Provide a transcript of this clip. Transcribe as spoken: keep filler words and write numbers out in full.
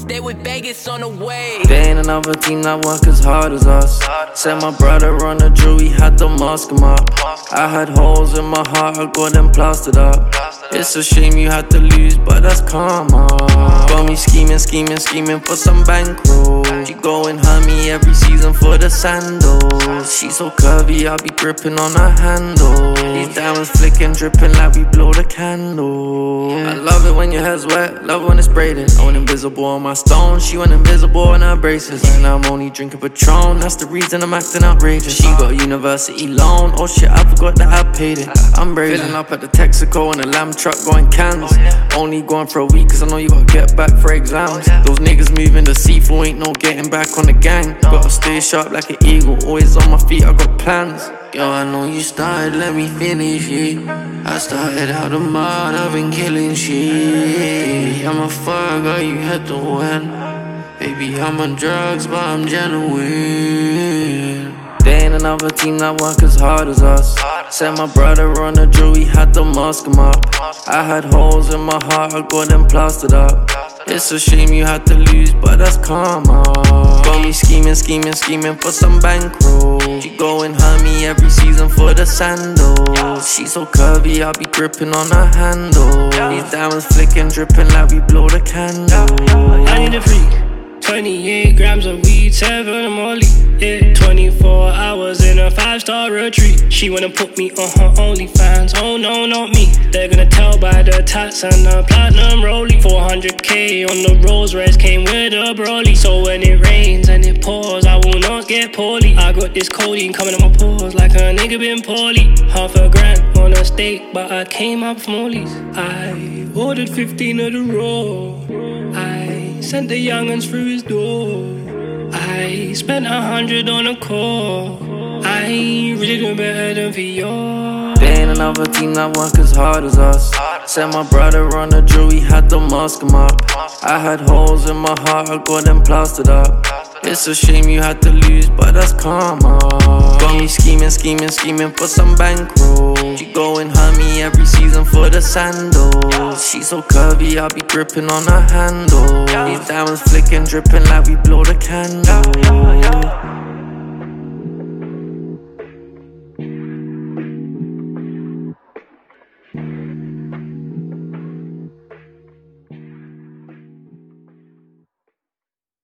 Stay with Vegas on the way. There ain't another team that work as hard as us. Said my brother on the jewelry had to mask him up. I had holes in my heart, I got them plastered up. It's a shame you had to lose, but that's karma. Got me scheming, scheming, scheming for some bankroll. She go and hurt me every season for the sandals. She so curvy, I be gripping on her handle. These diamonds flicking, dripping like we blow the candle. I love it when your hair's wet, love when it's braided. I went invisible on my stone, she went invisible in her braces. And I'm only drinking Patron, that's the reason I'm acting outrageous. She got a university loan, oh shit, I forgot that I paid it. I'm brazen up at the Texaco in a lamb truck going cans. Only going for a week cause I know you gotta get back for exams. Those niggas moving deceitful, ain't no getting back on the gang. Gotta stay sharp like an eagle, always on my feet, I got plans. Yo, I know you started, let me finish it. I started out the mud, I've been killing shit. I'm a fuck, girl, you had to win. Baby, I'm on drugs, but I'm genuine. There ain't another team that work as hard as us. Said my brother on the jewelry had to mask him up. I had holes in my heart, I got them plastered up. It's a shame you had to lose, but that's karma. Got me scheming, scheming, scheming for some bankroll. She go and hurt me every season for the sandals. She so curvy, I be gripping on her handle. These diamonds flicking, dripping like we blow the candle. I need a freak. twenty-eight grams of weed, seven molly. Yeah, twenty-four hours in a five-star retreat. She wanna put me on her OnlyFans. Oh no, not me. They're gonna tell by the tats and the platinum rollie. four hundred K on the Rolls Royce came with a Broly. So when it rains and it pours, I will not get poorly. I got this codeine coming out my pores like a nigga been poorly. Half a grand on a steak, but I came up from Molly's. I ordered fifteen of the raw. I sent the young'uns through his door. I spent a hundred on a call. I ain't really doing better than V R. There ain't another team that work as hard as us. Said my brother on the jewelry had to mask him up. I had holes in my heart, I got them plastered up. It's a shame you had to lose, but that's karma. Got me scheming, scheming, scheming for some bankroll. She go and hurt me every season for the sandals. She so curvy, I be gripping on her handle. These diamonds flicking, dripping like we blow the candle.